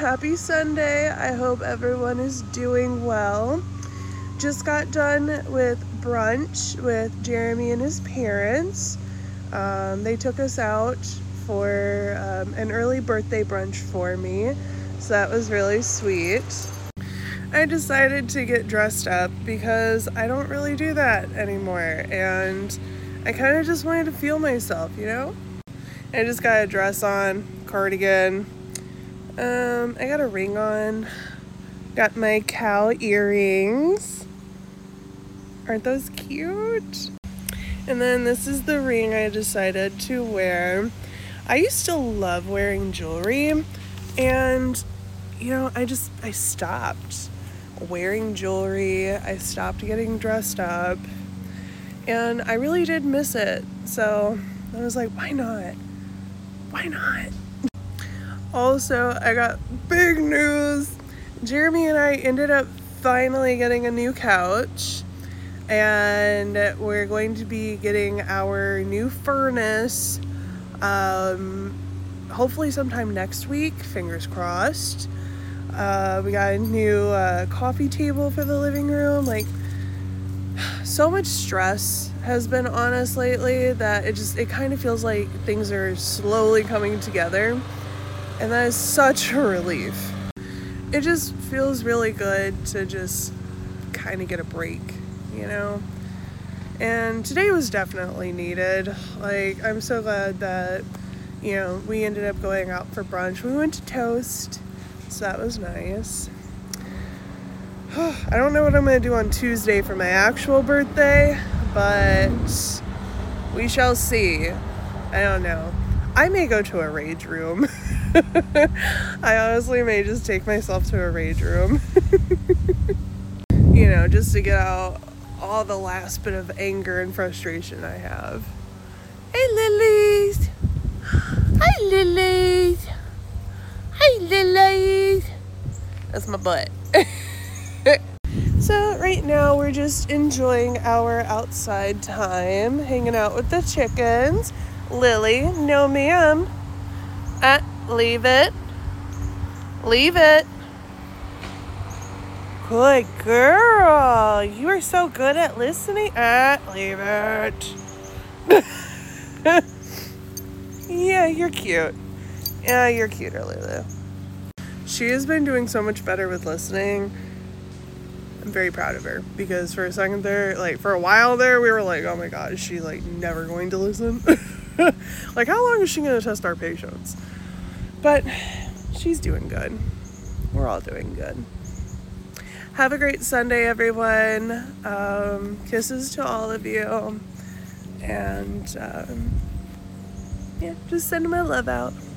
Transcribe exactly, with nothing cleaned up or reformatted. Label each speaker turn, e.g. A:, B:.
A: happy Sunday. I hope everyone is doing well. Just got done with brunch with Jeremy and his parents. Um, they took us out for um, an early birthday brunch for me, so that was really sweet. I decided to get dressed up because I don't really do that anymore, and I kind of just wanted to feel myself, you know? I just got a dress on, cardigan, um, I got a ring on, got my cow earrings. Aren't those cute? And then this is the ring I decided to wear. I used to love wearing jewelry, and you know, I just, I stopped wearing jewelry. I stopped getting dressed up, and I really did miss it. So I was like, why not? Why not? Also, I got big news. Jeremy and I ended up finally getting a new couch, and we're going to be getting our new furnace um, hopefully sometime next week, fingers crossed. Uh, we got a new uh, coffee table for the living room. Like, so much stress has been on us lately that it just, it kind of feels like things are slowly coming together. And that is such a relief. It just feels really good to just kind of get a break, you know? And today was definitely needed. Like, I'm so glad that, you know, we ended up going out for brunch. We went to Toast, so that was nice. I don't know what I'm going to do on Tuesday for my actual birthday, but we shall see. I don't know. I may go to a rage room. I honestly may just take myself to a rage room. You know, just to get out all the last bit of anger and frustration I have. Hey, Lilies. Hi, Lilies. Hi, Lilies. That's my butt. So right now we're just enjoying our outside time, hanging out with the chickens. Lily, no ma'am. Uh, leave it. Leave it. Good girl. You are so good at listening. Ah, leave it. Yeah, you're cute. Yeah, you're cuter, Lulu. She has been doing so much better with listening. I'm very proud of her, because for a second there, like for a while there, we were like, oh my god, is she like never going to listen? Like, how long is she going to test our patience? But she's doing good. We're all doing good. Have a great Sunday, everyone. Um, kisses to all of you. And um, yeah, just sending my love out.